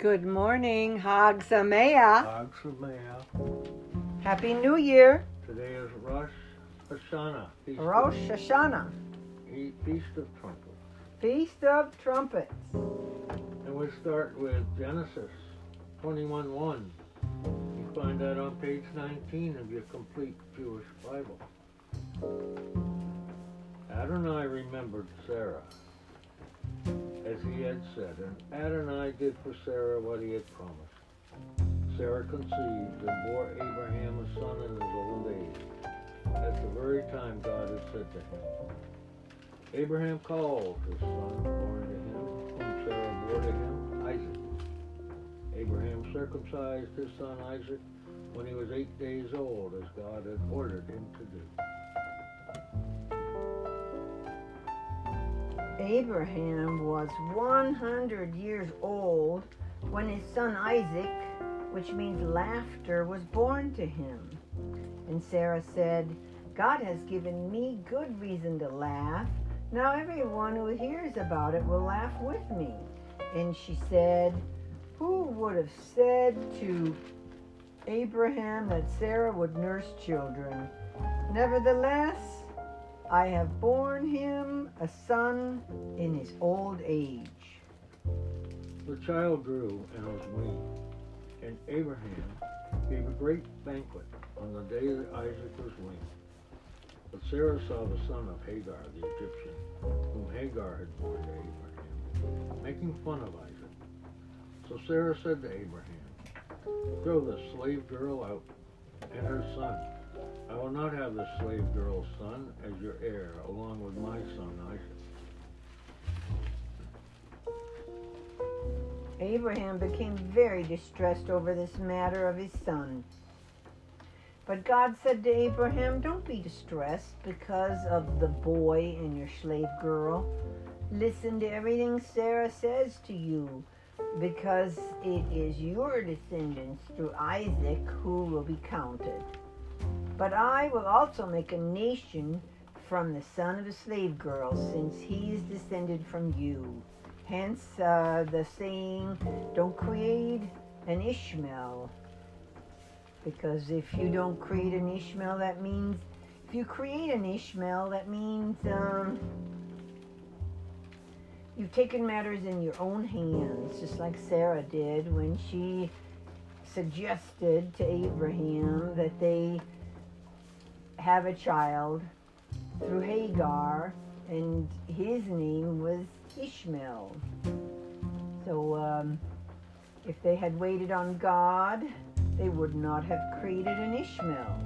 Good morning, Hag Sameach. Hag Sameach. Happy New Year. Today is Rosh Hashanah. Rosh Hashanah. Feast of Trumpets. Feast of Trumpets. And we start with Genesis 21:1. You find that on page 19 of your complete Jewish Bible. Adonai remembered Sarah, as he had said, and Adonai did for Sarah what he had promised. Sarah conceived and bore Abraham a son in his old age, at the very time God had said to him. Abraham called his son born to him, whom Sarah bore to him, Isaac. Abraham circumcised his son Isaac when he was 8 days old, as God had ordered him to do. Abraham was 100 years old when his son Isaac, which means laughter, was born to him. And Sarah said, God has given me good reason to laugh. Now everyone who hears about it will laugh with me. And she said, who would have said to Abraham that Sarah would nurse children? Nevertheless, I have borne him a son in his old age. The child grew and was weaned, and Abraham gave a great banquet on the day that Isaac was weaned. But Sarah saw the son of Hagar, the Egyptian, whom Hagar had borne to Abraham, making fun of Isaac. So Sarah said to Abraham, throw the slave girl out and her son. I will not have the slave girl's son as your heir, along with my son Isaac. Abraham became very distressed over this matter of his son. But God said to Abraham, don't be distressed because of the boy and your slave girl. Listen to everything Sarah says to you, because it is your descendants through Isaac who will be counted. But I will also make a nation from the son of a slave girl, since he is descended from you. Hence the saying, don't create an Ishmael. Because if you don't create an Ishmael, that means, if you create an Ishmael, that means you've taken matters in your own hands, just like Sarah did when she suggested to Abraham that they have a child through Hagar, and his name was Ishmael. So if they had waited on God, they would not have created an Ishmael.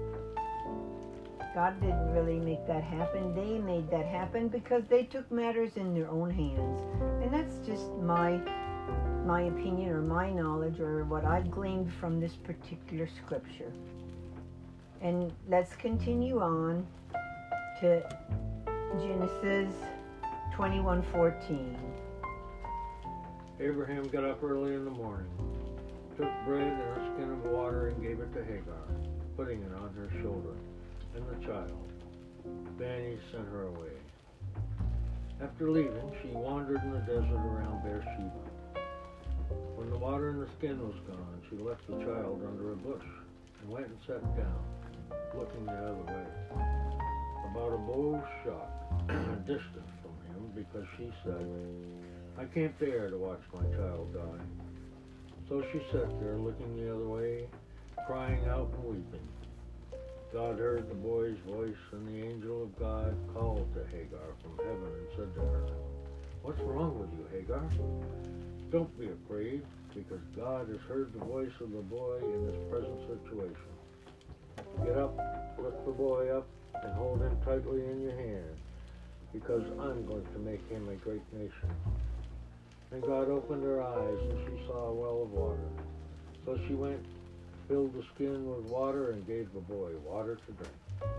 God didn't really make that happen. They made that happen because they took matters in their own hands. And that's just my opinion or my knowledge or what I've gleaned from this particular scripture. And let's continue on to Genesis 21:14. Abraham got up early in the morning, took bread and a skin of water and gave it to Hagar, putting it on her shoulder, and the child. Then he sent her away. After leaving, she wandered in the desert around Beersheba. When the water in the skin was gone, she left the child under a bush and went and sat down, looking the other way, about a bow's shot distant from him, because she said, I can't bear to watch my child die. So she sat there looking the other way, crying out and weeping. God heard the boy's voice, and the angel of God called to Hagar from heaven and said to her, what's wrong with you, Hagar? Don't be afraid, because God has heard the voice of the boy in his present situation. Get up, lift the boy up, and hold him tightly in your hand, because I'm going to make him a great nation. And God opened her eyes, and she saw a well of water. So she went, filled the skin with water, and gave the boy water to drink.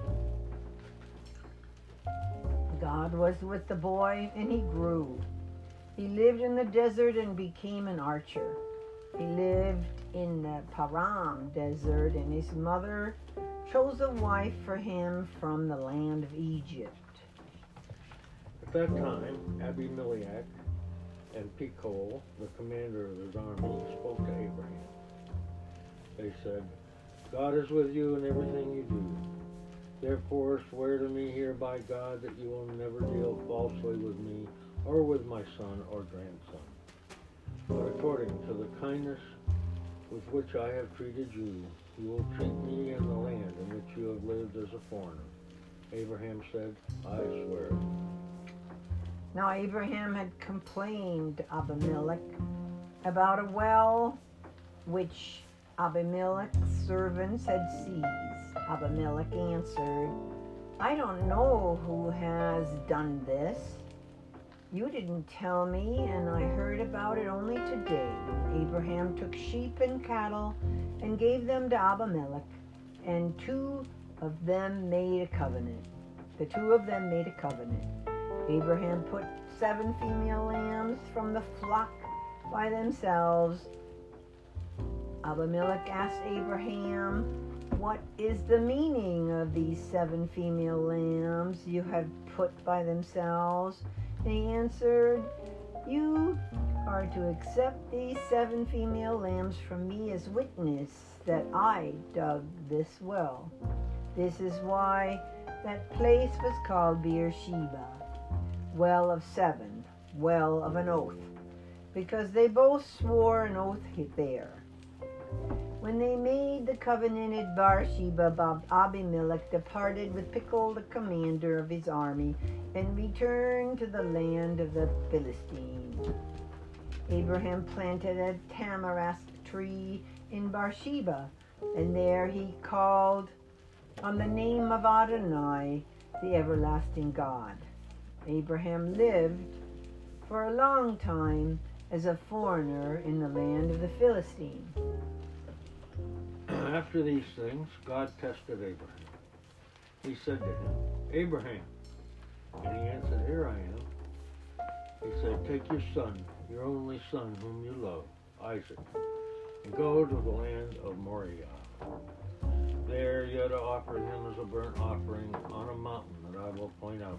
God was with the boy, and he grew. He lived in the desert and became an archer. He lived in the Paran desert, and his mother chose a wife for him from the land of Egypt. At that time, Abimelech, and Phicol, the commander of his army, spoke to Abraham. They said, God is with you in everything you do. Therefore swear to me here by God that you will never deal falsely with me or with my son or grandson. But according to the kindness with which I have treated you, you will treat me in the land in which you have lived as a foreigner. Abraham said, I swear. Now Abraham had complained to Abimelech about a well which Abimelech's servants had seized. Abimelech answered, I don't know who has done this. You didn't tell me, and I heard about it only today. Abraham took sheep and cattle and gave them to Abimelech, and the two of them made a covenant. Abraham put 7 female lambs from the flock by themselves. Abimelech asked Abraham, what is the meaning of these 7 female lambs you have put by themselves? And he answered, you are to accept these 7 female lambs from me as witness that I dug this well. This is why that place was called Beersheba, well of 7, well of an oath, because they both swore an oath there. When they made the covenant at Beersheba, Abimelech departed with Phicol, the commander of his army, and returned to the land of the Philistines. Abraham planted a tamarisk tree in Beersheba, and there he called on the name of Adonai, the everlasting God. Abraham lived for a long time as a foreigner in the land of the Philistines. After these things, God tested Abraham. He said to him, Abraham. And he answered, here I am. He said, take your son, your only son whom you love, Isaac, and go to the land of Moriah. There you are to offer him as a burnt offering on a mountain that I will point out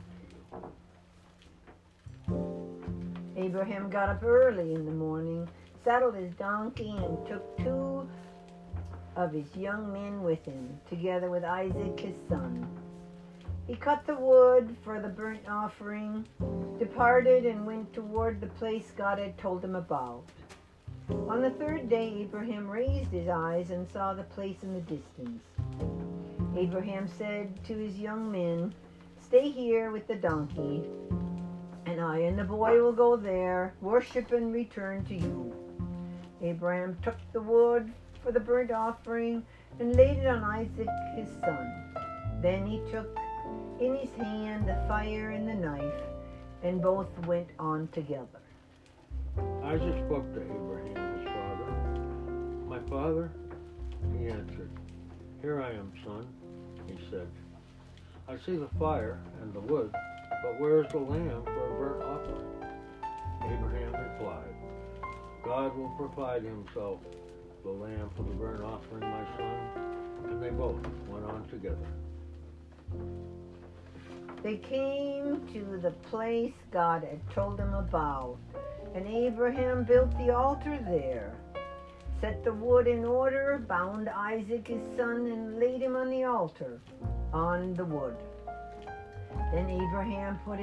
to you. Abraham got up early in the morning, saddled his donkey, and took 2 of his young men with him, together with Isaac his son. He cut the wood for the burnt offering, departed, and went toward the place God had told him about. On the 3rd day, Abraham raised his eyes and saw the place in the distance. Abraham said to his young men, stay here with the donkey, and I and the boy will go there, worship, and return to you. Abraham took the wood for the burnt offering and laid it on Isaac his son. Then he took in his hand the fire and the knife, and both went on together. Isaac spoke to Abraham his father. My father? He answered, here I am, son. He said, I see the fire and the wood, but where is the lamb for a burnt offering? Abraham replied, God will provide himself the lamb for the burnt offering, my son. And they both went on together. They came to the place God had told them about, and Abraham built the altar there, set the wood in order, bound Isaac his son, and laid him on the altar, on the wood. Then Abraham put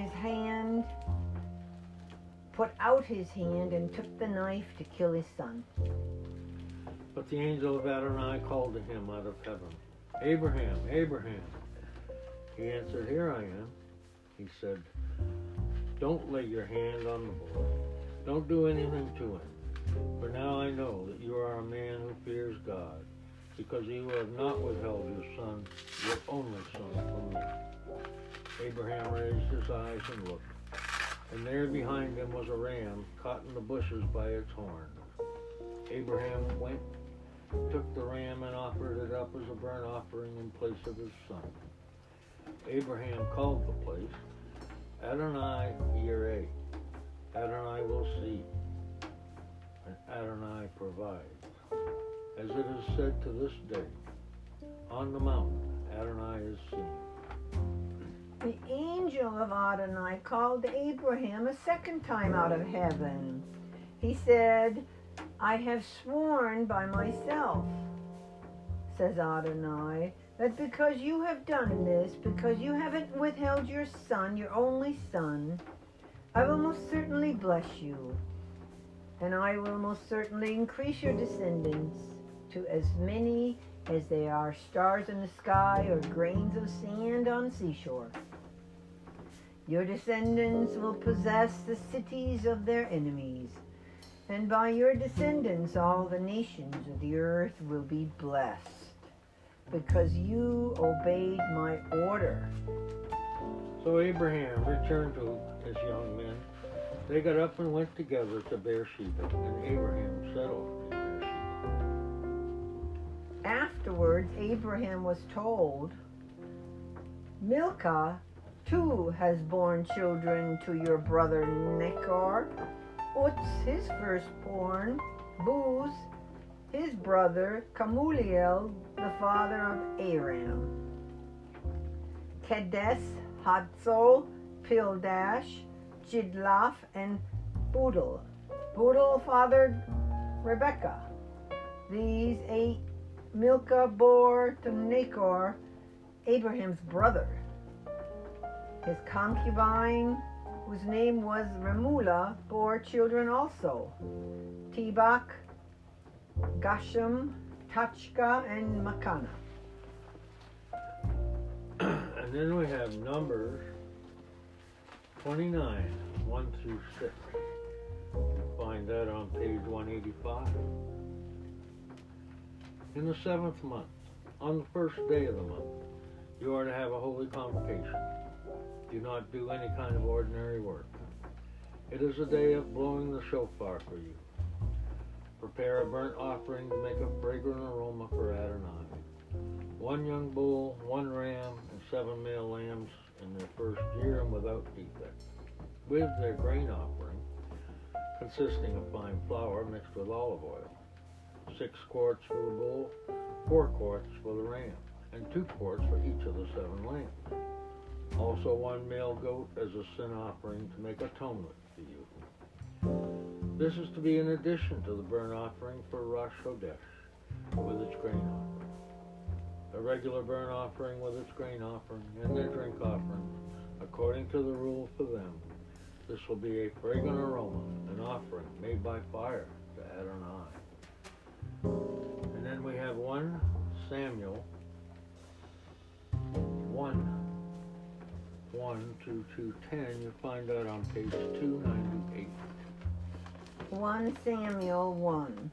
out his hand and took the knife to kill his son. But the angel of Adonai called to him out of heaven, Abraham, Abraham. He answered, here I am. He said, don't lay your hand on the boy. Don't do anything to him. For now I know that you are a man who fears God, because you have not withheld your son, your only son, from me. Abraham raised his eyes and looked, and there behind him was a ram caught in the bushes by its horn. Abraham went, took the ram, and offered it up as a burnt offering in place of his son. Abraham called the place Adonai Yireh. Adonai will see, and Adonai provides. As it is said to this day, on the mountain Adonai is seen. The angel of Adonai called Abraham a second time out of heaven. He said, I have sworn by myself, says Adonai, that because you have done this, because you haven't withheld your son, your only son, I will most certainly bless you, and I will most certainly increase your descendants to as many as they are stars in the sky or grains of sand on seashore. Your descendants will possess the cities of their enemies, and by your descendants all the nations of the earth will be blessed, because you obeyed my order. So Abraham returned to his young men. They got up and went together to Beersheba, and Abraham settled in Beersheba. Afterwards, Abraham was told, Milcah too has borne children to your brother Nahor. Utz, his firstborn, Buz, his brother, Kemuliel, the father of Aram, Kedes, Hatzol, Pildash, Jidlaph, and Budal. Budal fathered Rebekah. These 8 Milcah bore to Nahor, Abraham's brother. His concubine, whose name was Remulah, bore children also, Tebach, Gasham, Tachka, and Makana. And then we have Numbers 29, 1 through 6. You'll find that on page 185. In the 7th month, on the 1st day of the month, you are to have a holy convocation. Do not do any kind of ordinary work. It is a day of blowing the shofar for you. Prepare a burnt offering to make a fragrant aroma for Adonai. 1 young bull, 1 ram, and 7 male lambs in their first year and without defect, with their grain offering, consisting of fine flour mixed with olive oil. 6 quarts for the bull, 4 quarts for the ram, and 2 quarts for each of the 7 lambs. Also 1 male goat as a sin offering to make atonement for you. This is to be in addition to the burnt offering for Rosh Chodesh with its grain offering. A regular burnt offering with its grain offering and their drink offering, according to the rule for them. This will be a fragrant aroma, an offering made by fire to Adonai. And then we have 1 Samuel 1 to 2:10. You'll find that on page 298. 1 Samuel 1.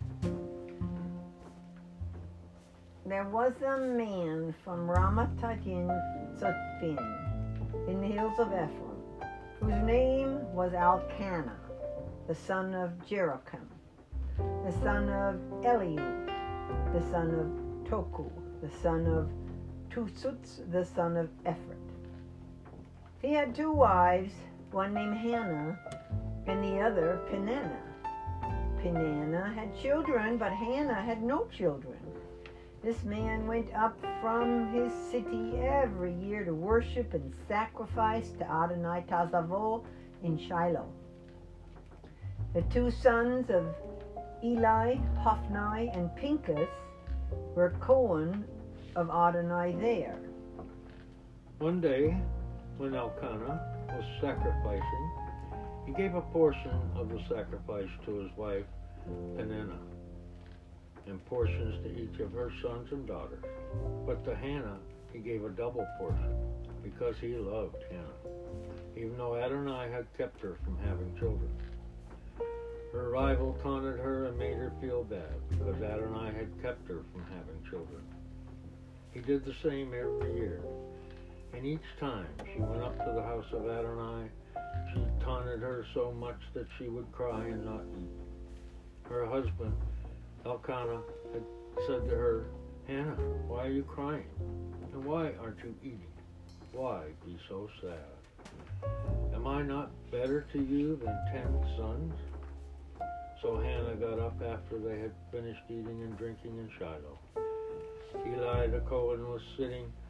There was a man from Ramathaim Zophim in the hills of Ephraim, whose name was Elkanah, the son of Jeroham, the son of Eliud, the son of Toku, the son of Tusutz, the son of Ephraim. He had 2 wives, one named Hannah and the other Peninnah. Peninnah had children, but Hannah had no children. This man went up from his city every year to worship and sacrifice to Adonai Tazavo in Shiloh. The 2 sons of Eli, Hophni, and Pinchas were Cohen of Adonai there. One day, when Elkanah was sacrificing, he gave a portion of the sacrifice to his wife Peninnah, and portions to each of her sons and daughters. But to Hannah he gave a double portion, because he loved Hannah, even though Adonai had kept her from having children. Her rival taunted her and made her feel bad, because Adonai had kept her from having children. He did the same every year, and each time she went up to the house of Adonai, she taunted her so much that she would cry and not eat. Her husband, Elkanah, had said to her, Hannah, why are you crying? And why aren't you eating? Why be so sad? Am I not better to you than 10 sons? So Hannah got up after they had finished eating and drinking in Shiloh. Eli the Cohen was sitting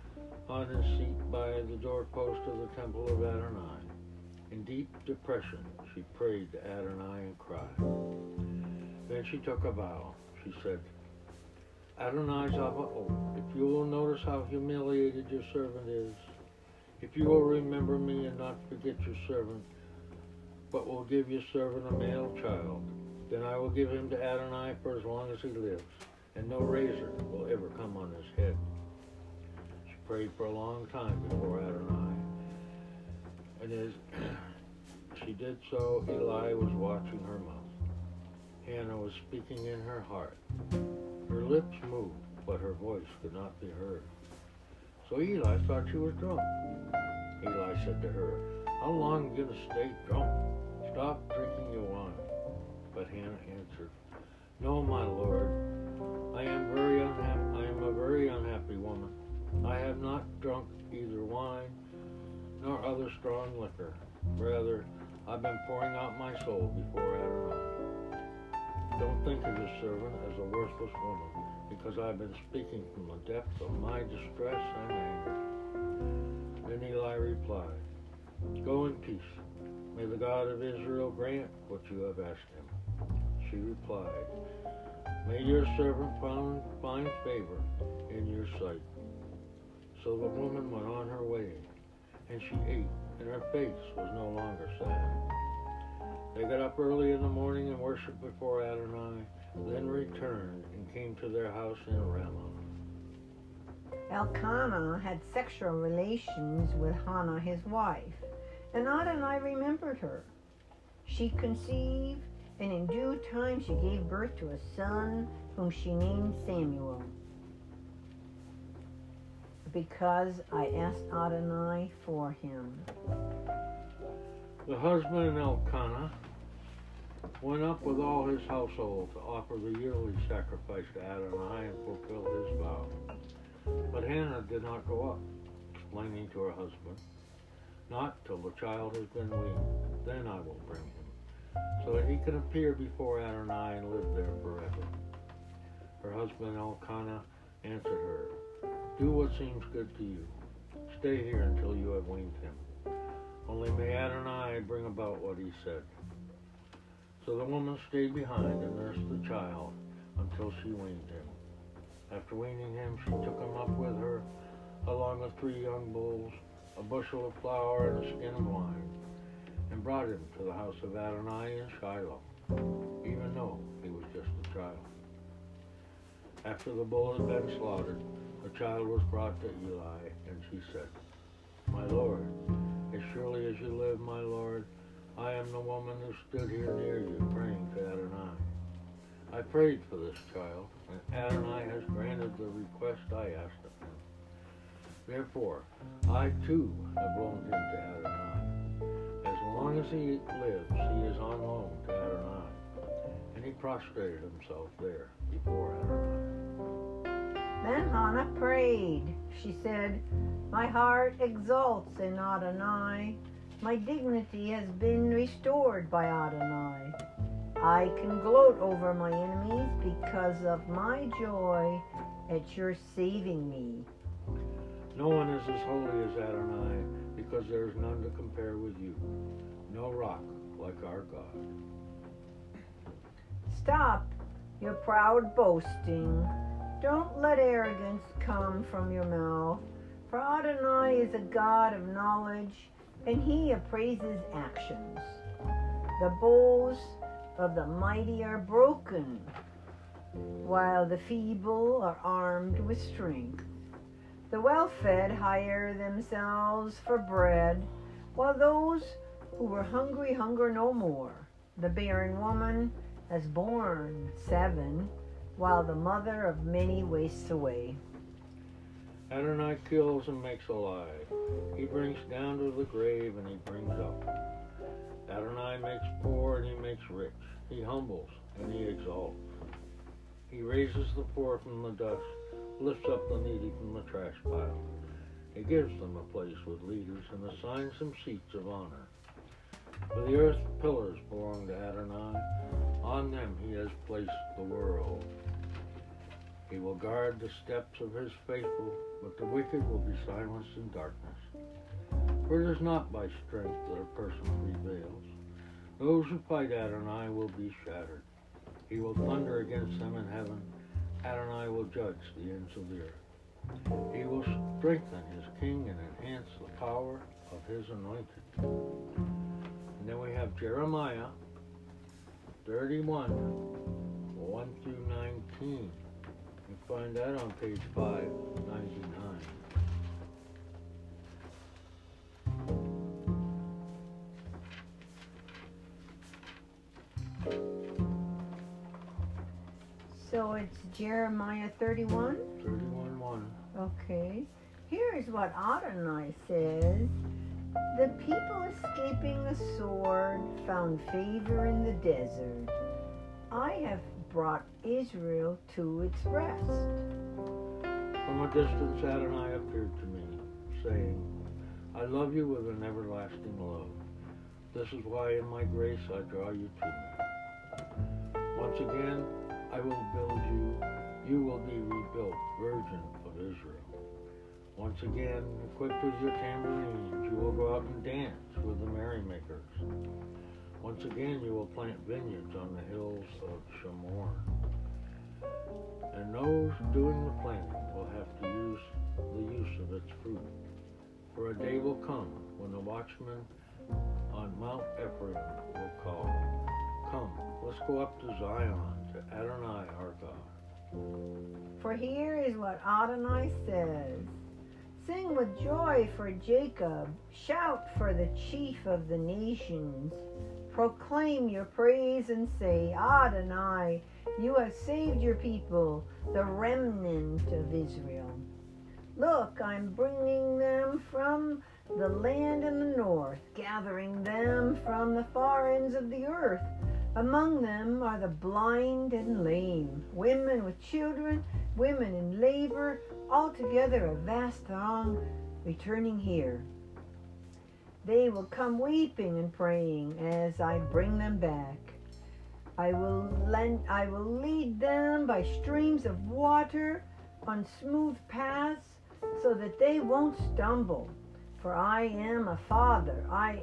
on his seat by the doorpost of the temple of Adonai. In deep depression, she prayed to Adonai and cried. Then she took a vow. She said, Adonai Zavaot, if you will notice how humiliated your servant is, if you will remember me and not forget your servant, but will give your servant a male child, then I will give him to Adonai for as long as he lives, and no razor will ever come on his head. She prayed for a long time before Adonai, and as she did so, Eli was watching her mouth. Hannah was speaking in her heart. Her lips moved, but her voice could not be heard. So Eli thought she was drunk. Eli said to her, how long are you going to stay drunk? Stop drinking your wine. But Hannah answered, no, my Lord, I am a very unhappy woman. I have not drunk either wine nor other strong liquor. Rather, I've been pouring out my soul before Adonai. Don't think of your servant as a worthless woman, because I've been speaking from the depth of my distress and anger. Then Eli replied, go in peace. May the God of Israel grant what you have asked him. She replied, may your servant find favor in your sight. So the woman went on her way, and she ate, and her face was no longer sad. They got up early in the morning and worshipped before Adonai, then returned and came to their house in Ramah. Elkanah had sexual relations with Hannah, his wife, and Adonai remembered her. She conceived, and in due time she gave birth to a son whom she named Samuel, because I asked Adonai for him. The husband Elkanah went up with all his household to offer the yearly sacrifice to Adonai and fulfill his vow. But Hannah did not go up, explaining to her husband, not till the child has been weaned, then I will bring him, so that he can appear before Adonai and live there forever. Her husband Elkanah answered her, do what seems good to you. Stay here until you have weaned him. Only may Adonai bring about what he said. So the woman stayed behind and nursed the child until she weaned him. After weaning him, she took him up with her, along with 3 young bulls, a bushel of flour, and a skin of wine, and brought him to the house of Adonai in Shiloh, even though he was just a child. After the bull had been slaughtered, the child was brought to Eli, and she said, my Lord, as surely as you live, my Lord, I am the woman who stood here near you praying to Adonai. I prayed for this child, and Adonai has granted the request I asked of him. Therefore, I too have loaned him to Adonai. As long as he lives, he is on loan to Adonai. And he prostrated himself there before Adonai. Then Hannah prayed. She said, my heart exults in Adonai. My dignity has been restored by Adonai. I can gloat over my enemies because of my joy at your saving me. No one is as holy as Adonai, because there is none to compare with you. No rock like our God. Stop your proud boasting. Don't let arrogance come from your mouth. For Adonai is a God of knowledge, and he appraises actions. The bows of the mighty are broken, while the feeble are armed with strength. The well-fed hire themselves for bread, while those who were hungry hunger no more. The barren woman has borne 7, while the mother of many wastes away. Adonai kills and makes alive. He brings down to the grave and he brings up. Adonai makes poor and he makes rich. He humbles and he exalts. He raises the poor from the dust, lifts up the needy from the trash pile. He gives them a place with leaders and assigns them seats of honor. For the earth's pillars belong to Adonai. On them he has placed the world. He will guard the steps of his faithful, but the wicked will be silenced in darkness. For it is not by strength that a person prevails. Those who fight Adonai will be shattered. He will thunder against them in heaven. Adonai will judge the ends of the earth. He will strengthen his king and enhance the power of his anointed. And then we have Jeremiah 31, 1 through 19. You find that on page 599. So it's Jeremiah 31? 31:1. Okay. Here is what Adonai says. The people escaping the sword found favor in the desert. I have brought Israel to its rest. From a distance Adonai appeared to me, saying, I love you with an everlasting love. This is why in my grace I draw you to me. Once again, I will build you. You will be rebuilt, Virgin of Israel. Once again, equipped with your tambourines, you will go out and dance with the merrymakers. Once again, you will plant vineyards on the hills of Shamor. And those doing the planting will have to use the use of its fruit. For a day will come when the watchman on Mount Ephraim will call, Come, let's go up to Zion, to Adonai our God. For here is what Adonai says. Sing with joy for Jacob. Shout for the chief of the nations. Proclaim your praise and say, Adonai, you have saved your people, the remnant of Israel. Look, I'm bringing them from the land in the north, gathering them from the far ends of the earth. Among them are the blind and lame, women with children, women in labor, altogether a vast throng returning here. They will come weeping and praying as I bring them back. I will lead them by streams of water on smooth paths so that they won't stumble. For I am a father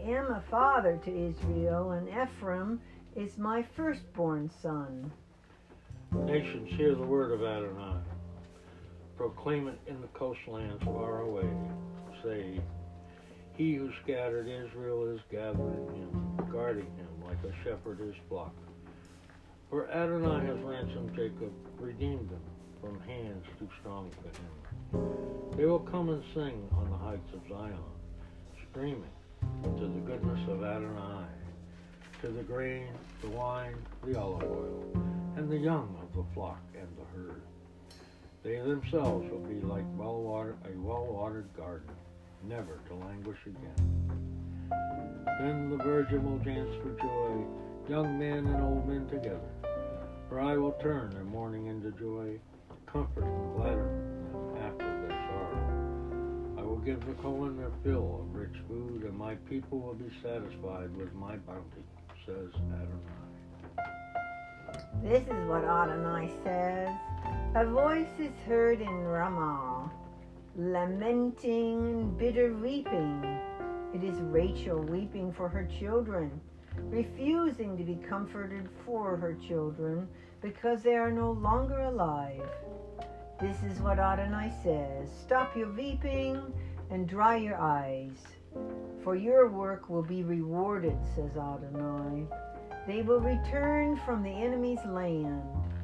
to Israel, and Ephraim is my firstborn son. Nations, hear the word of Adonai. Proclaim it in the coastlands far away. Say, He who scattered Israel is gathering him, guarding him like a shepherd his flock. For Adonai has ransomed Jacob, redeemed them from hands too strong for him. They will come and sing on the heights of Zion, screaming to the goodness of Adonai, to the grain, the wine, the olive oil, and the young of the flock and the herd. They themselves will be like a well-watered garden, never to languish again. Then the virgin will dance for joy, young men and old men together. For I will turn their mourning into joy, comfort and gladden them after their sorrow. I will give the Cohen their fill of rich food, and my people will be satisfied with my bounty, says Adonai. This is what Adonai says. A voice is heard in Ramah, lamenting and bitter weeping. It is Rachel weeping for her children, refusing to be comforted for her children because they are no longer alive. This is what Adonai says. Stop your weeping and dry your eyes, for your work will be rewarded, says Adonai. They will return from the enemy's land.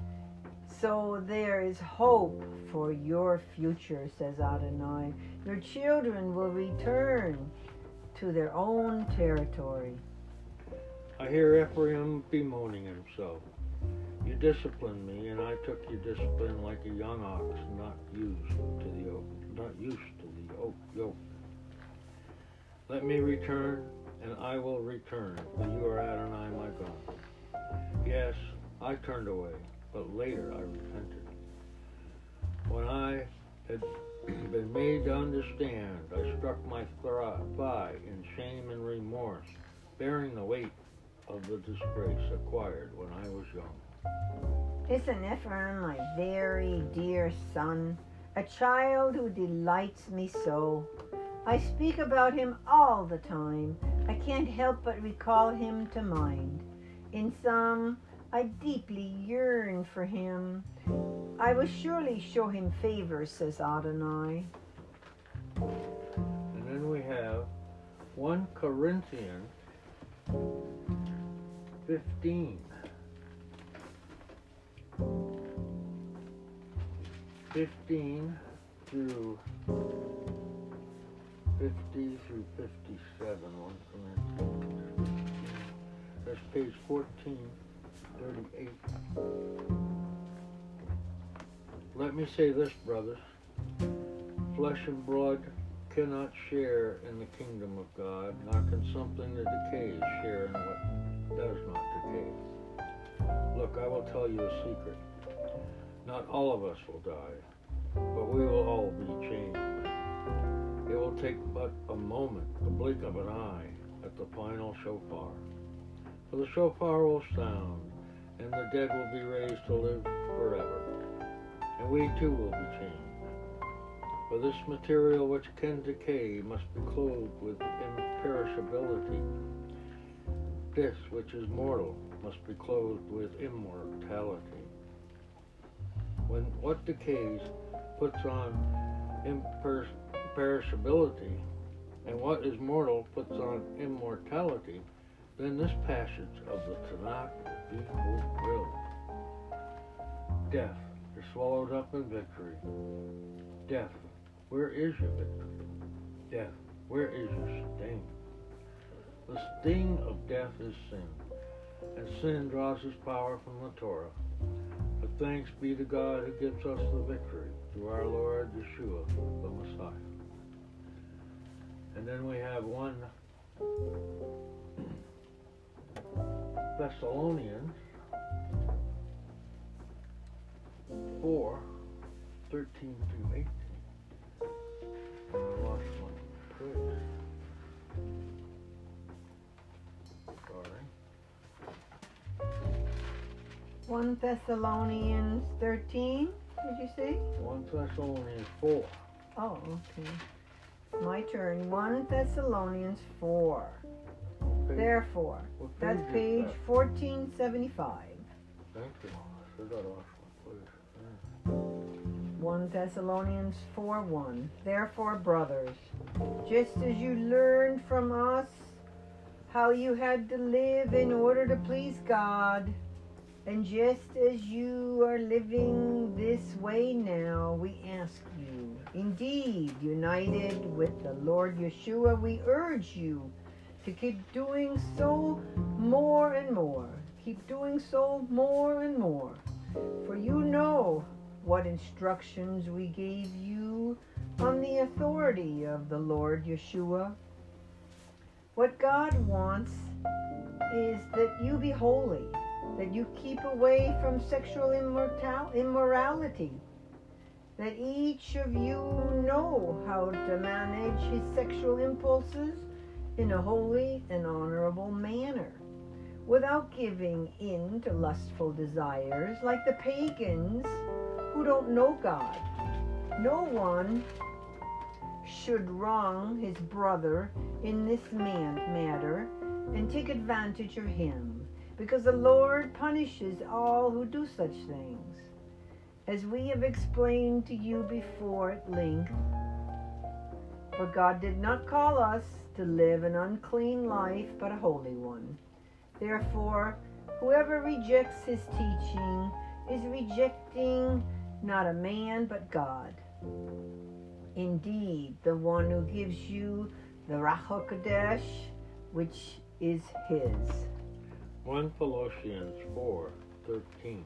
So there is hope for your future, says Adonai. Your children will return to their own territory. I hear Ephraim bemoaning himself. You disciplined me, and I took your discipline like a young ox, not used to the yoke. Let me return, and I will return, for you are Adonai my God. Yes, I turned away, but later I repented. When I had been made to understand, I struck my thigh in shame and remorse, bearing the weight of the disgrace acquired when I was young. Isn't Ephraim my very dear son, a child who delights me so? I speak about him all the time. I can't help but recall him to mind. In sum, I deeply yearn for him. I will surely show him favor, says Adonai. And then we have 1 Corinthians 15. 15 through 50 through 57. 1 Corinthians 15. That's page 1438. Let me say this, brothers. Flesh and blood cannot share in the kingdom of God, nor can something that decays share in what does not decay. Look, I will tell you a secret. Not all of us will die, but we will all be changed. It will take but a moment, the blink of an eye, at the final shofar. For the shofar will sound, and the dead will be raised to live forever, and we too will be changed. For this material which can decay must be clothed with imperishability. This which is mortal must be clothed with immortality. When what decays puts on imperishability, and what is mortal puts on immortality, then this passage of the Tanakh will be fulfilled. Death is swallowed up in victory. Death, where is your victory? Death, where is your sting? The sting of death is sin, and sin draws its power from the Torah. But thanks be to God who gives us the victory through our Lord Yeshua, the Messiah. And then we have 1 Thessalonians 4, 13 through 18. I lost my place. Sorry. 1 Thessalonians 13, did you say? 1 Thessalonians 4. Oh, okay. My turn. 1 Thessalonians 4. Okay. Therefore, What that's is page that? 1475. Thank you. I should have lost my place. 1 Thessalonians 4:1. Therefore, brothers, just as you learned from us how you had to live in order to please God, and just as you are living this way now, we ask you, indeed, united with the Lord Yeshua, we urge you to keep doing so more and more. Keep doing so more and more. For you know what instructions we gave you on the authority of the Lord Yeshua. What God wants is that you be holy, that you keep away from sexual immorality, that each of you know how to manage his sexual impulses in a holy and honorable manner, without giving in to lustful desires like the pagans who don't know God. No one should wrong his brother in this matter and take advantage of him, because the Lord punishes all who do such things. As we have explained to you before at length, for God did not call us to live an unclean life, but a holy one. Therefore, whoever rejects his teaching is rejecting not a man, but God. Indeed, the one who gives you the Ruach HaKodesh, which is his. 1 Colossians 4:13.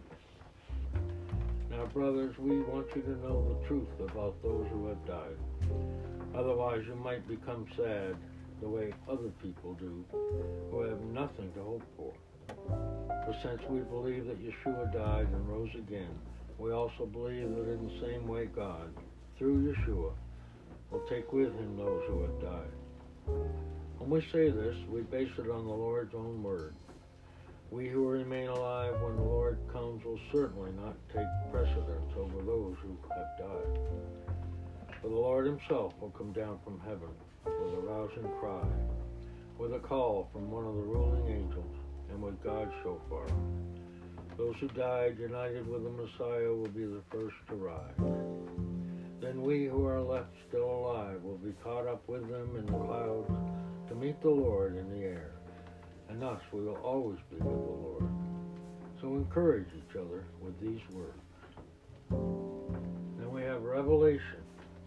Now, brothers, we want you to know the truth about those who have died. Otherwise, you might become sad the way other people do, who have nothing to hope for. For since we believe that Yeshua died and rose again, we also believe that in the same way God, through Yeshua, will take with him those who have died. When we say this, we base it on the Lord's own word. We who remain alive when the Lord comes will certainly not take precedence over those who have died. For the Lord himself will come down from heaven with a rousing cry, with a call from one of the ruling angels, and with God's shofar. Those who died united with the Messiah will be the first to rise. Then we who are left still alive will be caught up with them in the clouds to meet the Lord in the air, and thus we will always be with the Lord. So encourage each other with these words. Then we have Revelation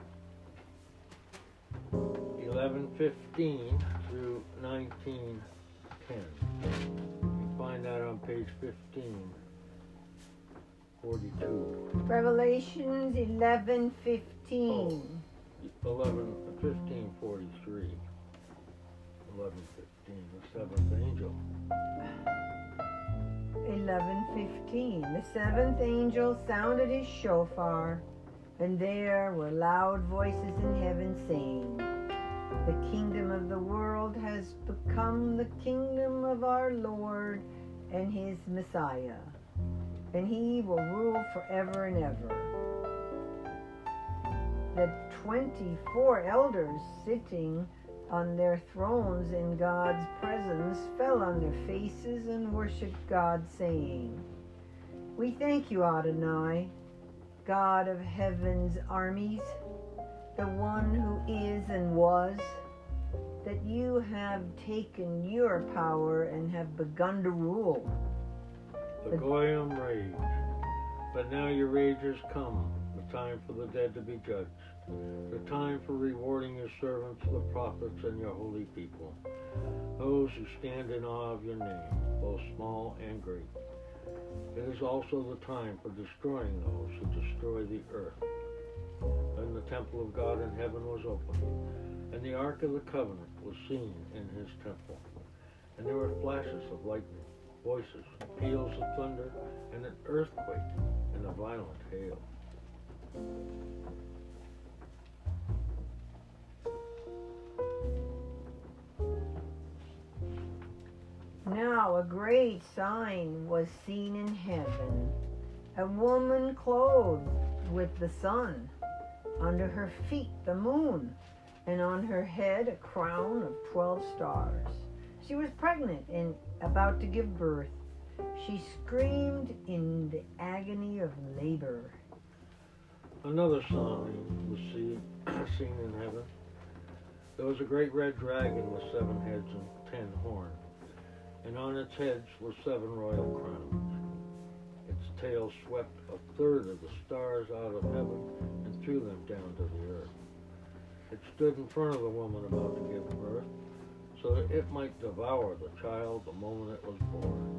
11:15 through 19:10. You can find that on page 1542. Revelations 11:15. 1543. 11:15, the seventh angel. 11:15. The seventh angel sounded his shofar, and there were loud voices in heaven saying, "The kingdom of the world has become the kingdom of our Lord and his Messiah, and he will rule forever and ever." The 24 elders sitting on their thrones in God's presence fell on their faces and worshiped God, saying, "We thank you, Adonai, God of heaven's armies, the one who is and was, that you have taken your power and have begun to rule." The Goyim rage, but now your rage has come, the time for the dead to be judged, the time for rewarding your servants, the prophets, and your holy people, those who stand in awe of your name, both small and great. It is also the time for destroying those who destroy the earth. Then the temple of God in heaven was opened, and the Ark of the Covenant was seen in his temple. And there were flashes of lightning, voices, peals of thunder, and an earthquake, and a violent hail. Now a great sign was seen in heaven, a woman clothed with the sun, under her feet the moon, and on her head a crown of 12 stars. She was pregnant and about to give birth. She screamed in the agony of labor. Another sign was seen in heaven. There was a great red dragon with 7 heads and 10 horns, and on its heads were 7 royal crowns. Its tail swept a third of the stars out of heaven and threw them down to the earth. It stood in front of the woman about to give birth, so that it might devour the child the moment it was born.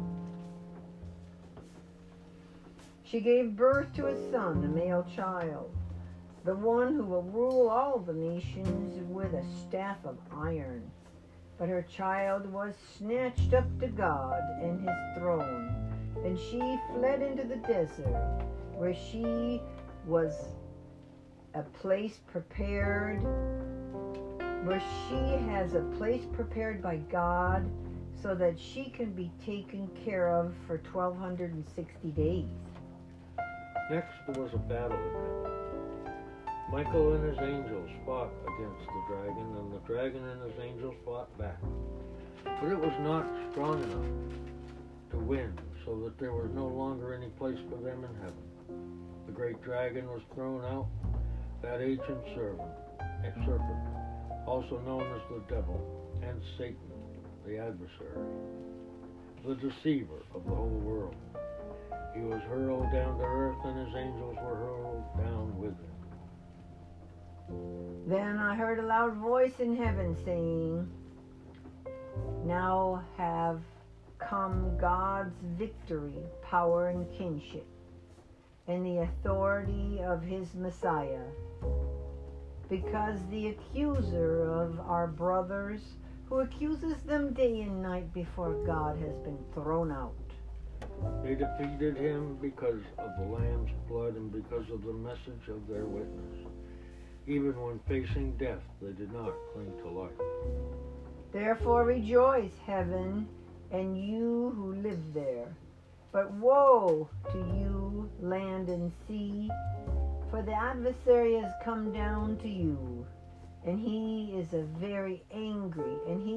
She gave birth to a son, a male child, the one who will rule all the nations with a staff of iron. But her child was snatched up to God and his throne, and she fled into the desert, where she was a place prepared, where she has a place prepared by God, so that she can be taken care of for 1260 days. Next, there was a battle in heaven. Michael and his angels fought against the dragon, and the dragon and his angels fought back. But it was not strong enough to win, so that there was no longer any place for them in heaven. The great dragon was thrown out, that ancient serpent, also known as the devil and Satan, the adversary, the deceiver of the whole world. He was hurled down to earth, and his angels were hurled down with him. Then I heard a loud voice in heaven saying, "Now have come God's victory, power, and kingship, and the authority of his Messiah, because the accuser of our brothers, who accuses them day and night before God, has been thrown out. They defeated him because of the Lamb's blood and because of the message of their witness. Even when facing death, they did not cling to life." Therefore rejoice, heaven, and you who live there. But woe to you, land and sea, for the adversary has come down to you, and he is very angry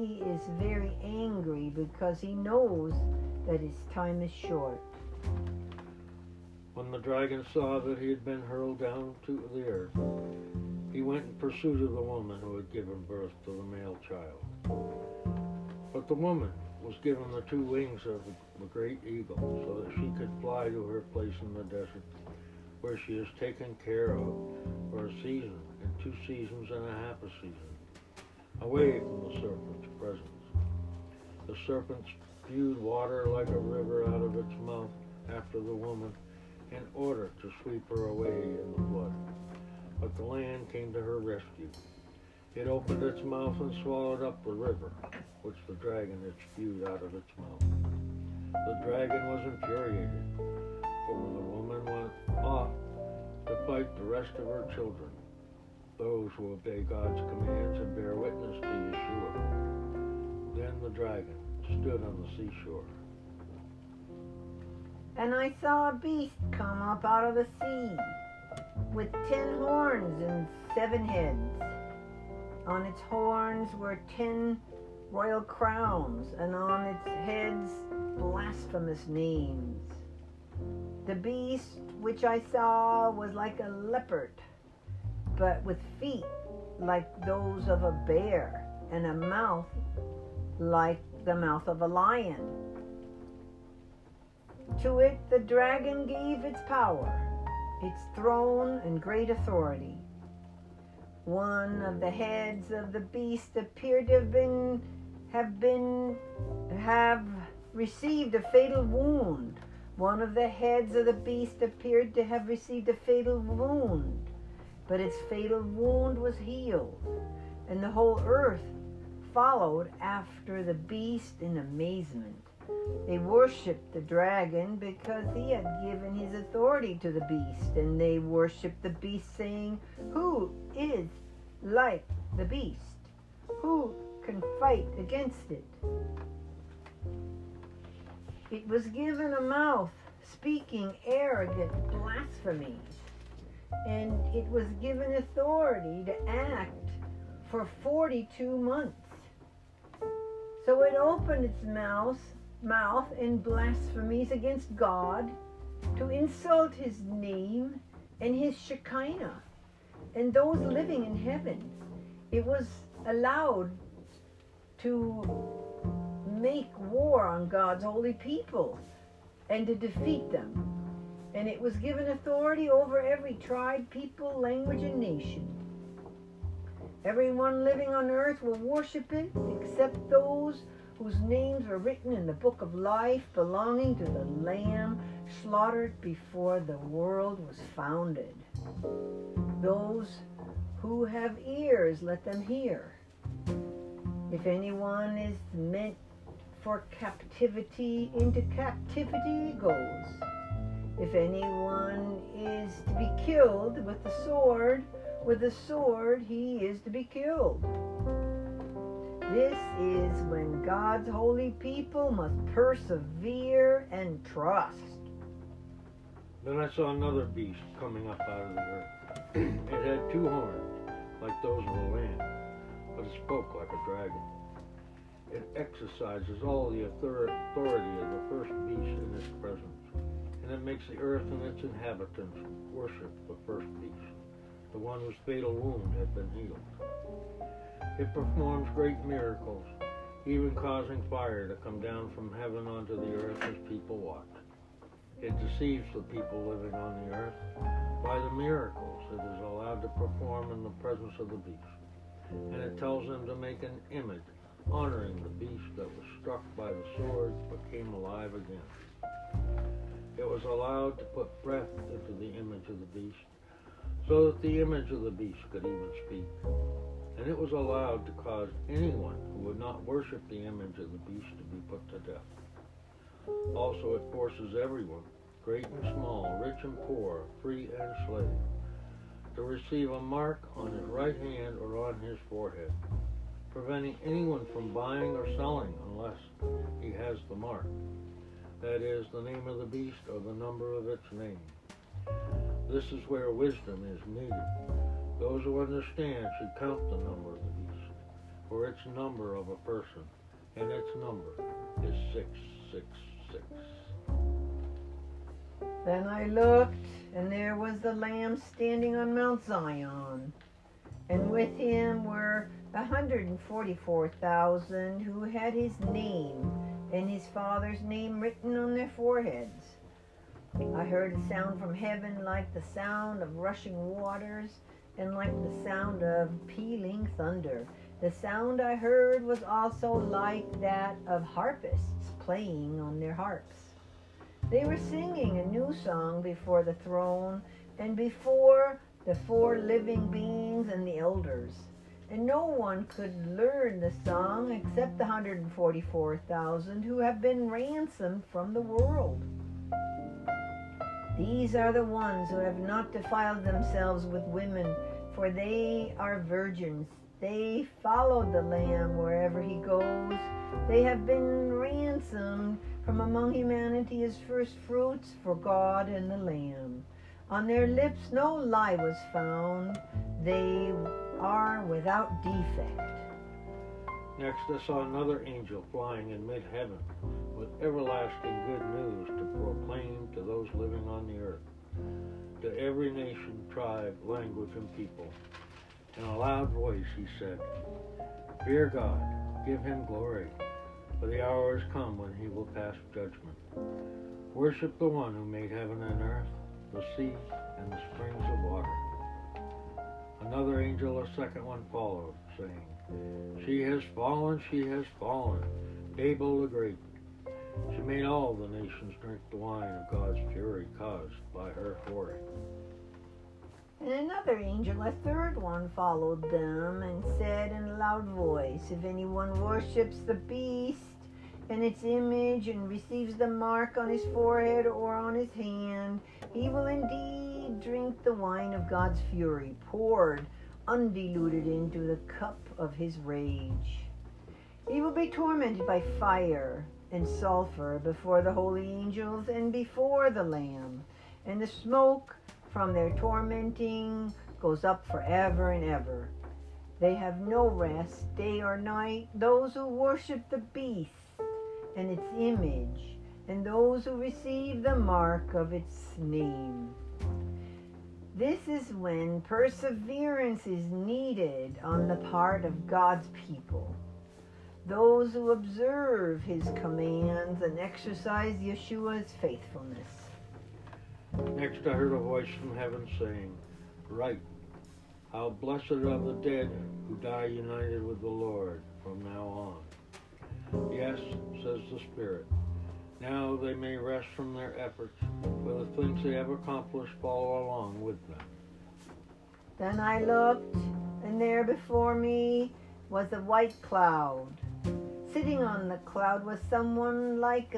because he knows that his time is short. When the dragon saw that he had been hurled down to the earth, he went in pursuit of the woman who had given birth to the male child. But the woman was given the 2 wings of the great eagle, so that she could fly to her place in the desert, where she is taken care of for a season, and 2 seasons and a half a season, away from the serpent's presence. The serpent spewed water like a river out of its mouth after the woman, in order to sweep her away in the flood. But the land came to her rescue. It opened its mouth and swallowed up the river, which the dragon had spewed out of its mouth. The dragon was infuriated, but when the woman went off to fight the rest of her children, those who obey God's commands and bear witness to Yeshua, then the dragon stood on the seashore. And I saw a beast come up out of the sea, with 10 horns and 7 heads. On its horns were 10 royal crowns, and on its heads blasphemous names. The beast which I saw was like a leopard, but with feet like those of a bear, and a mouth like the mouth of a lion. To it the dragon gave its power, its throne and great authority. One of the heads of the beast appeared to have received a fatal wound. One of the heads of the beast appeared to have received a fatal wound, but its fatal wound was healed, and the whole earth followed after the beast in amazement. They worshipped the dragon because he had given his authority to the beast, and they worshipped the beast, saying, "Who is like the beast? Who can fight against it?" It was given a mouth speaking arrogant blasphemies, and it was given authority to act for 42 months. So it opened its mouth in blasphemies against God, to insult his name and his Shekinah and those living in heaven. It was allowed to make war on God's holy people and to defeat them. And it was given authority over every tribe, people, language, and nation. Everyone living on earth will worship it, except those whose names were written in the book of life belonging to the Lamb slaughtered before the world was founded. Those who have ears, let them hear. If anyone is meant for captivity, into captivity he goes. If anyone is to be killed with the sword he is to be killed. This is when God's holy people must persevere and trust. Then I saw another beast coming up out of the earth. It had 2 horns, like those of a lamb, but it spoke like a dragon. It exercises all the authority of the first beast in its presence, and it makes the earth and its inhabitants worship the first beast, the one whose fatal wound had been healed. It performs great miracles, even causing fire to come down from heaven onto the earth as people watch. It deceives the people living on the earth by the miracles it is allowed to perform in the presence of the beast. And it tells them to make an image honoring the beast that was struck by the sword but came alive again. It was allowed to put breath into the image of the beast, so that the image of the beast could even speak. And it was allowed to cause anyone who would not worship the image of the beast to be put to death. Also, it forces everyone, great and small, rich and poor, free and slave, to receive a mark on his right hand or on his forehead, preventing anyone from buying or selling unless he has has the mark, that is, the name of the beast or the number of its name. This is where wisdom is needed. Those who understand should count the number of the beast, for its number of a person, and its number is 666. Then I looked, and there was the Lamb standing on Mount Zion, and with him were 144,000 who had his name and his Father's name written on their foreheads. I heard a sound from heaven like the sound of rushing waters and like the sound of pealing thunder. The sound I heard was also like that of harpists playing on their harps. They were singing a new song before the throne and before the four living beings and the elders. And no one could learn the song except the 144,000 who have been ransomed from the world. These are the ones who have not defiled themselves with women, for they are virgins. They followed the Lamb wherever he goes. They have been ransomed from among humanity as first fruits for God and the Lamb. On their lips no lie was found. They are without defect. Next I saw another angel flying in mid-heaven with everlasting good news to proclaim to those living on the earth, to every nation, tribe, language, and people. In a loud voice he said, "Fear God, give him glory, for the hour has come when he will pass judgment. Worship the one who made heaven and earth, the sea, and the springs of water." Another angel, a second one, followed, saying, she has fallen, Babel the Great. She made all the nations drink the wine of God's fury caused by her whoring." And another angel, a third one, followed them and said in a loud voice, "If anyone worships the beast and its image and receives the mark on his forehead or on his hand, he will indeed drink the wine of God's fury, poured undiluted into the cup of his rage. He will be tormented by fire and sulfur before the holy angels and before the Lamb, and the smoke from their tormenting goes up forever and ever. They have no rest day or night, those who worship the beast and its image, and those who receive the mark of its name. This is when perseverance is needed on the part of God's people, those who observe his commands and exercise Yeshua's faithfulness. Next I heard a voice from heaven saying, "Write, how blessed are the dead who die united with the Lord from now on." Yes, says the Spirit, now they may rest from their efforts, for the things they have accomplished follow along with them. Then I looked, and there before me was a white cloud. Sitting on the cloud was someone like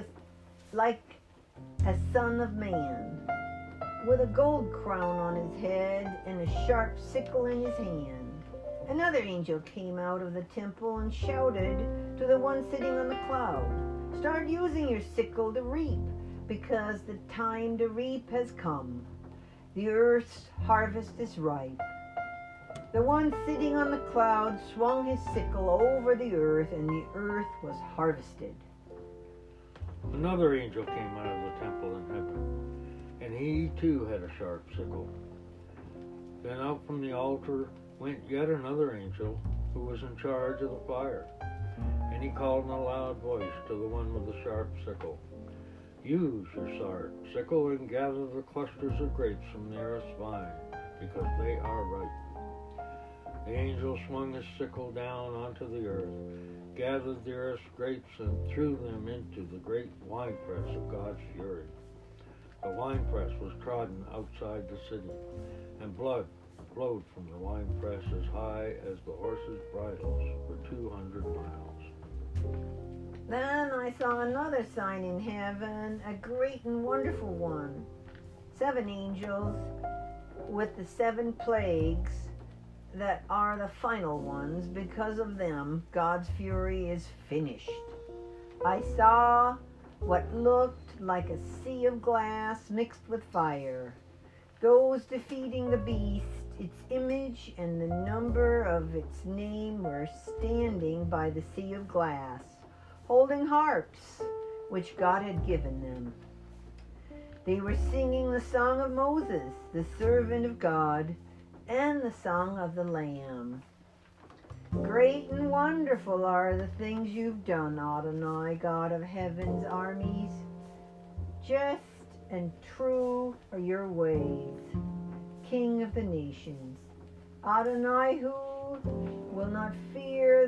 a son of man, with a gold crown on his head and a sharp sickle in his hand. Another angel came out of the temple and shouted to the one sitting on the cloud, "Start using your sickle to reap, because the time to reap has come. The earth's harvest is ripe." The one sitting on the cloud swung his sickle over the earth, and the earth was harvested. Another angel came out of the temple in heaven, and he too had a sharp sickle. Then out from the altar went yet another angel who was in charge of the fire, and he called in a loud voice to the one with the sharp sickle, "Use your sharp sickle and gather the clusters of grapes from the earth's vine, because they are ripe." The angel swung his sickle down onto the earth, gathered the earth's grapes, and threw them into the great winepress of God's fury. The winepress was trodden outside the city, and blood flowed from the winepress as high as the horses' bridles for 200 miles. Then I saw another sign in heaven, a great and wonderful one. 7 angels with the 7 plagues that are the final ones. Because of them, God's fury is finished. I saw what looked like a sea of glass mixed with fire. Those defeating the beast, its image, and the number of its name were standing by the sea of glass, holding harps, which God had given them. They were singing the song of Moses, the servant of God, and the song of the Lamb. Great and wonderful are the things you've done, Adonai, God of heaven's armies. Just and true are your ways, King of the nations. Adonai, who will not fear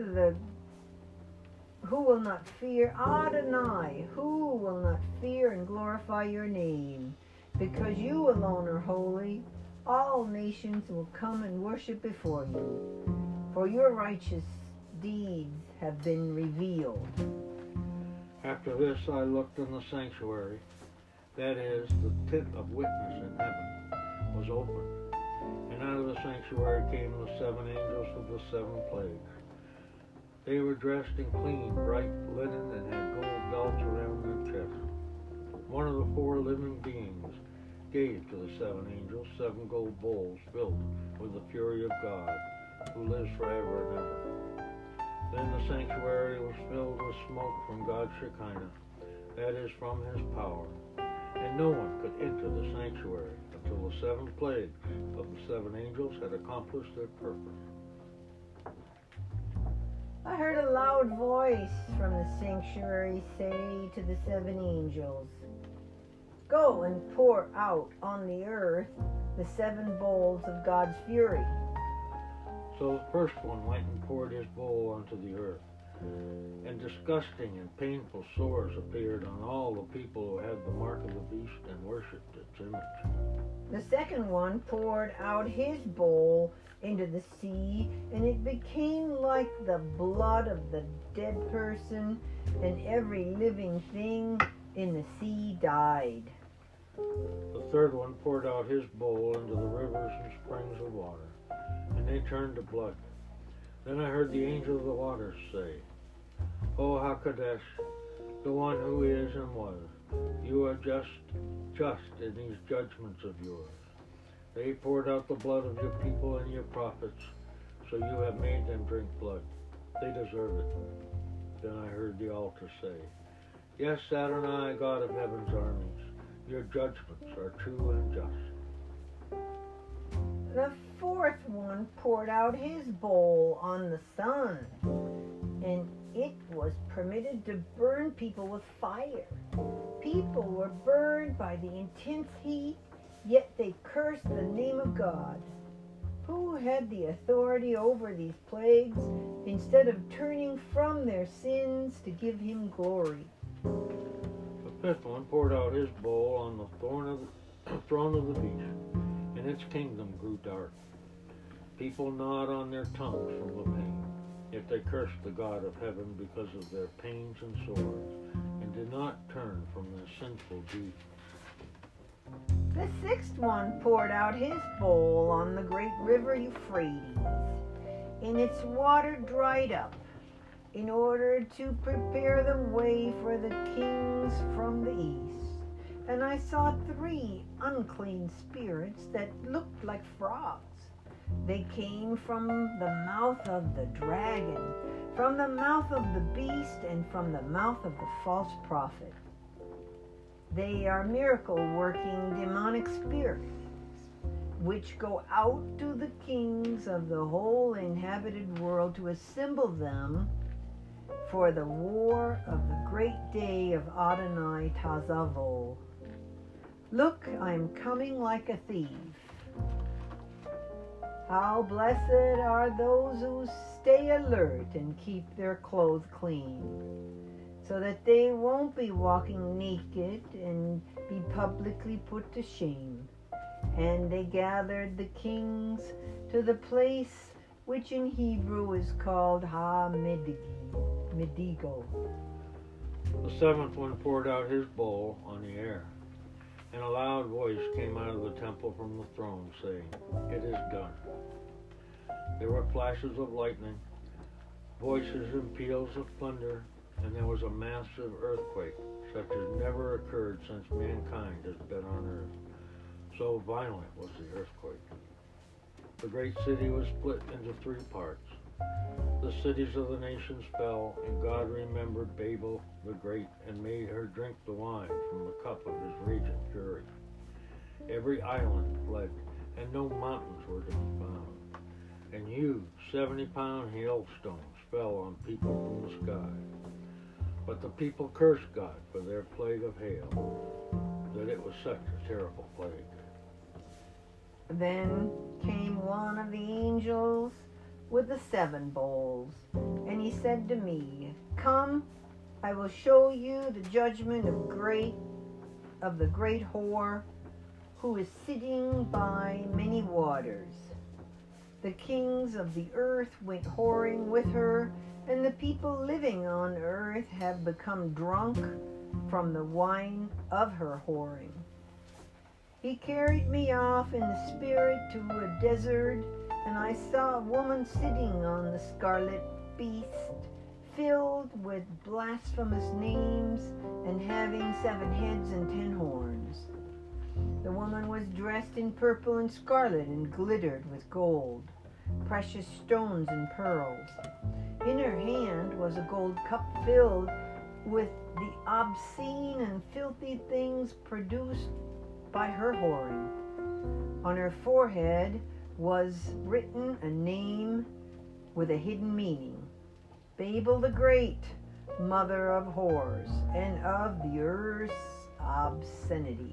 Adonai, who will not fear and glorify your name, because you alone are holy. All nations will come and worship before you, for your righteous deeds have been revealed. After this I looked in the sanctuary, that is, the tent of witness in heaven, was opened, and out of the sanctuary came the 7 angels of the 7 plagues. They were dressed in clean, bright linen and had gold belts around their chests. One of the 4 living beings gave to the 7 angels 7 gold bowls filled with the fury of God, who lives forever and ever. Then the sanctuary was filled with smoke from God's Shekinah, that is, from his power, and no one could enter the sanctuary until the 7 plagues of the 7 angels had accomplished their purpose. I heard a loud voice from the sanctuary say to the 7 angels, "Go and pour out on the earth the 7 bowls of God's fury." So the first one went and poured his bowl onto the earth, and disgusting and painful sores appeared on all the people who had the mark of the beast and worshipped its image. The second one poured out his bowl into the sea, and it became like the blood of the dead person, and every living thing in the sea died. The third one poured out his bowl into the rivers and springs of water, and they turned to blood. Then I heard the angel of the waters say, "O HaKadosh, the one who is and was, you are just in these judgments of yours. They poured out the blood of your people and your prophets, so you have made them drink blood. They deserve it." Then I heard the altar say, "Yes, Adonai, God of heaven's armies, your judgments are true and just." The fourth one poured out his bowl on the sun, and it was permitted to burn people with fire. People were burned by the intense heat, yet they cursed the name of God, who had the authority over these plagues, instead of turning from their sins to give him glory. The fifth one poured out his bowl on the throne of the beast, and its kingdom grew dark. People gnawed on their tongues from the pain, yet they cursed the God of heaven because of their pains and sores, and did not turn from their sinful deeds. The sixth one poured out his bowl on the great river Euphrates, and its water dried up, in order to prepare the way for the kings from the east. And I saw 3 unclean spirits that looked like frogs. They came from the mouth of the dragon, from the mouth of the beast, and from the mouth of the false prophet. They are miracle-working demonic spirits, which go out to the kings of the whole inhabited world to assemble them for the war of the great day of Adonai Tazavo. Look, I am coming like a thief. How blessed are those who stay alert and keep their clothes clean, so that they won't be walking naked and be publicly put to shame. And they gathered the kings to the place which in Hebrew is called Ha-Medigo. The seventh one poured out his bowl on the air, and a loud voice came out of the temple from the throne, saying, "It is done." There were flashes of lightning, voices and peals of thunder, and there was a massive earthquake, such as never occurred since mankind has been on earth. So violent was the earthquake. The great city was split into 3 parts. The cities of the nations fell, and God remembered Babel the Great and made her drink the wine from the cup of his raging fury. Every island fled, and no mountains were to be found. And huge 70-pound hailstones fell on people from the sky. But the people cursed God for their plague of hail, that it was such a terrible plague. Then came one of the angels with the 7 bowls, and he said to me, "Come, I will show you the judgment of the great whore, who is sitting by many waters. The kings of the earth went whoring with her, and the people living on earth have become drunk from the wine of her whoring." He carried me off in the spirit to a desert, and I saw a woman sitting on the scarlet beast, filled with blasphemous names and having 7 heads and 10 horns. The woman was dressed in purple and scarlet and glittered with gold, precious stones and pearls. In her hand was a gold cup filled with the obscene and filthy things produced by her whoring. On her forehead was written a name with a hidden meaning: Babel the Great, mother of whores and of the earth's obscenities.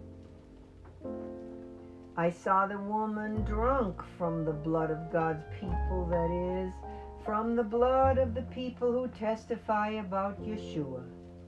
I saw the woman drunk from the blood of God's people, that is, from the blood of the people who testify about Yeshua.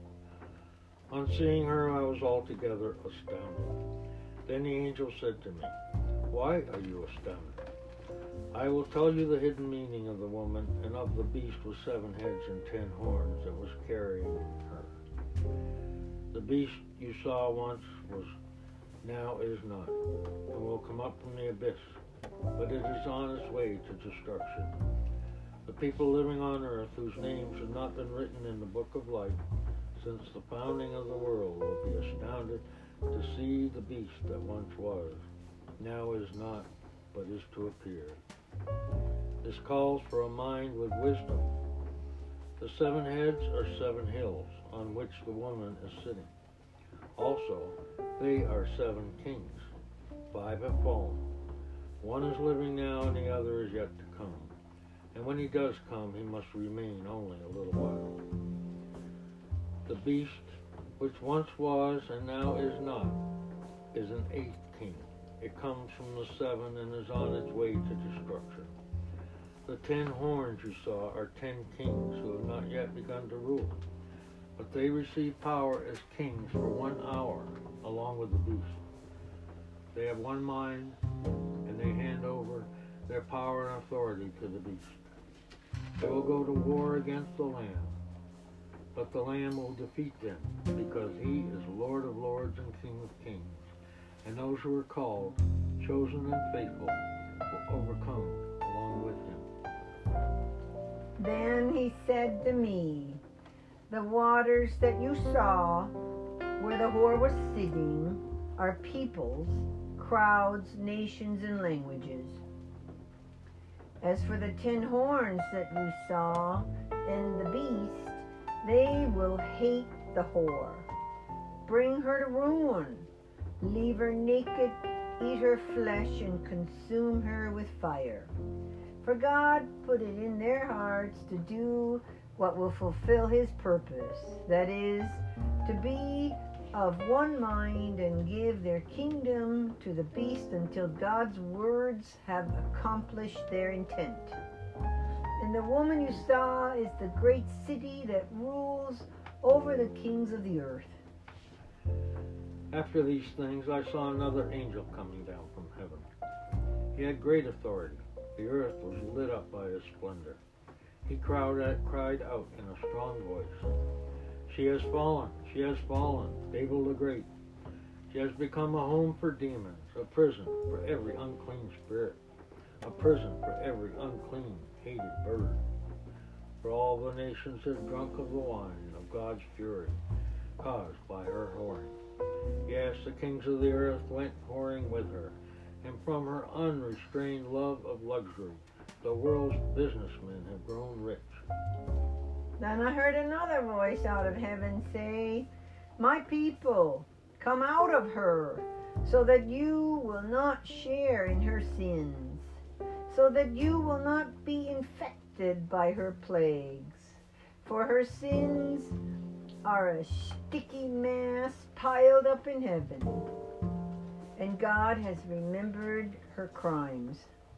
On seeing her, I was altogether astounded. Then the angel said to me, "Why are you astounded? I will tell you the hidden meaning of the woman and of the beast with 7 heads and 10 horns that was carrying her. The beast you saw once was, now is not, and will come up from the abyss, but it is on its way to destruction. The people living on earth, whose names have not been written in the book of life since the founding of the world, will be astounded to see the beast that once was, now is not, but is to appear. This calls for a mind with wisdom. The 7 heads are 7 hills on which the woman is sitting. Also, they are 7 kings. 5 have fallen. One is living now, and the other is yet to come. And when he does come, he must remain only a little while. The beast, which once was and now is not, is an 8th king. It comes from the 7 and is on its way to destruction. The 10 horns you saw are 10 kings who have not yet begun to rule, but they receive power as kings for 1 hour, along with the beast. They have one mind, and they hand over their power and authority to the beast. They will go to war against the Lamb, but the Lamb will defeat them, because he is Lord of lords and King of kings, and those who are called, chosen and faithful, will overcome along with him. Then he said to me, "The waters that you saw, where the whore was sitting, are peoples, crowds, nations, and languages. As for the 10 horns that you saw and the beast, they will hate the whore, bring her to ruin, leave her naked, eat her flesh, and consume her with fire. For God put it in their hearts to do what will fulfill his purpose, that is, to be of one mind and give their kingdom to the beast until God's words have accomplished their intent. And the woman you saw is the great city that rules over the kings of the earth." After these things, I saw another angel coming down from heaven. He had great authority. The earth was lit up by his splendor. He cried out in a strong voice, "She has fallen, Babel the Great. She has become a home for demons, a prison for every unclean spirit, a prison for every unclean, hated bird. for all the nations had drunk of the wine of God's fury, caused by her whoring. Yes, the kings of the earth went whoring with her, and from her unrestrained love of luxury, the world's businessmen have grown rich. Then I heard another voice out of heaven say, "My people, come out of her, so that you will not share in her sins, so that you will not be infected by her plagues. For her sins are a sticky mass piled up in heaven, and God has remembered her crimes."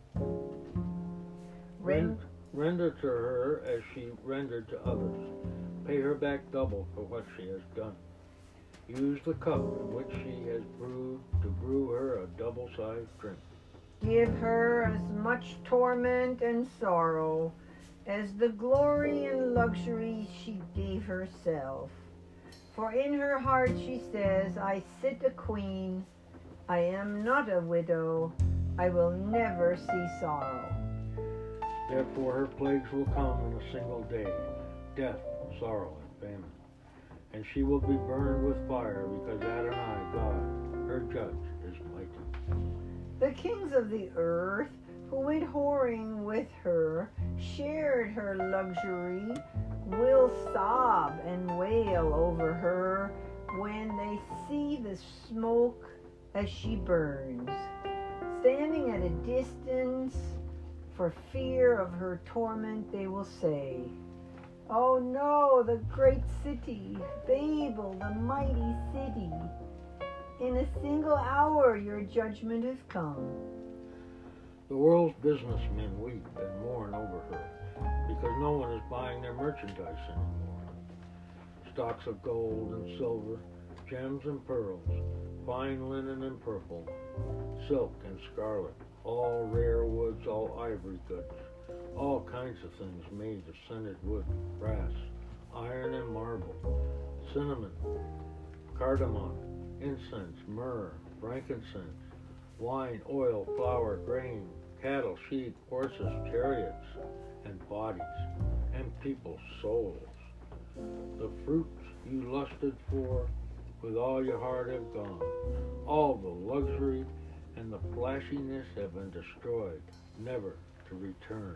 Render to her as she rendered to others. Pay her back double for what she has done. Use the cup in which she has brewed to brew her a double-sized drink. Give her as much torment and sorrow as the glory and luxury she gave herself. For in her heart she says, "I sit a queen, I am not a widow, I will never see sorrow." Therefore her plagues will come in a single day, death, sorrow, and famine. And she will be burned with fire, because Adonai, God, her judge, is mighty. The kings of the earth who went whoring with her, shared her luxury, will sob and wail over her when they see the smoke as she burns. Standing at a distance for fear of her torment, they will say, "Oh no, the great city, Babel, the mighty city. In a single hour your judgment has come." The world's businessmen weep and mourn over her, because no one is buying their merchandise anymore. Stocks of gold and silver, gems and pearls, fine linen and purple, silk and scarlet, all rare woods, all ivory goods, all kinds of things made of scented wood, brass, iron and marble, cinnamon, cardamom, incense, myrrh, frankincense, wine, oil, flour, grain, cattle, sheep, horses, chariots, and bodies, and people's souls. The fruits you lusted for with all your heart have gone. All the luxury and the flashiness have been destroyed, never to return.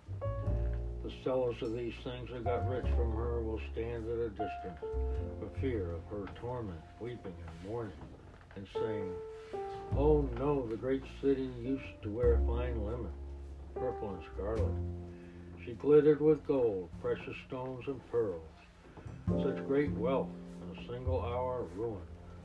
The sellers of these things that got rich from her will stand at a distance for fear of her torment, weeping and mourning, and saying, "Oh no, the great city used to wear fine linen, purple and scarlet. She glittered with gold, precious stones and pearls. Such great wealth in a single hour ruined."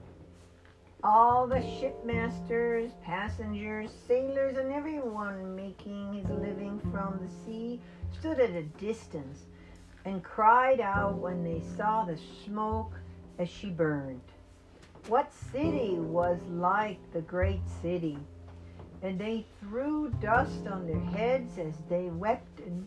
All the shipmasters, passengers, sailors, and everyone making his living from the sea stood at a distance and cried out when they saw the smoke as she burned. What city was like the great city? And they threw dust on their heads as they wept and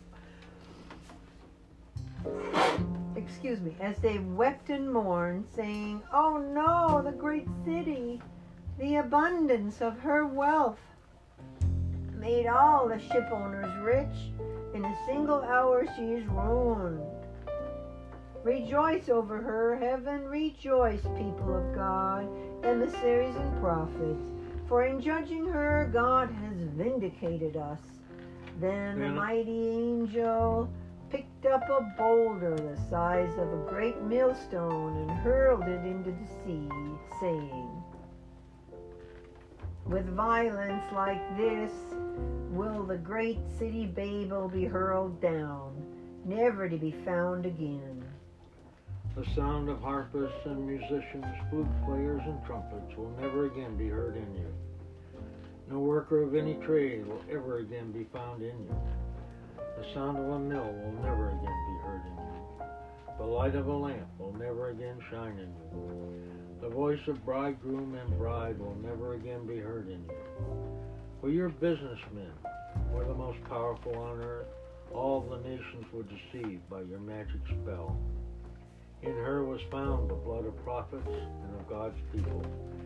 mourned, saying, "Oh no, the great city, the abundance of her wealth made all the ship owners rich. In a single hour she is ruined. Rejoice over her, heaven, rejoice, people of God, emissaries and prophets, for in judging her God has vindicated us." Then the mighty angel picked up a boulder the size of a great millstone and hurled it into the sea, saying, "With violence like this will the great city Babel be hurled down, never to be found again." The sound of harpists and musicians, flute players and trumpets will never again be heard in you. No worker of any trade will ever again be found in you. The sound of a mill will never again be heard in you. The light of a lamp will never again shine in you. The voice of bridegroom and bride will never again be heard in you. For your businessmen were the most powerful on earth. All the nations were deceived by your magic spell. In her was found the blood of prophets and of God's people,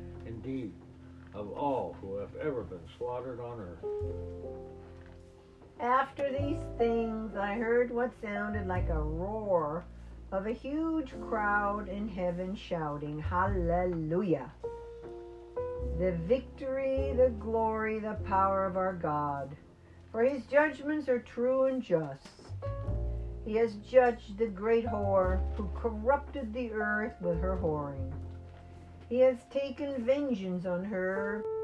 indeed, of all who have ever been slaughtered on earth. After these things, I heard what sounded like a roar of a huge crowd in heaven shouting, Hallelujah! The victory, the glory, the power of our God. For his judgments are true and just. He has judged the great whore who corrupted the earth with her whoring. He has taken vengeance on her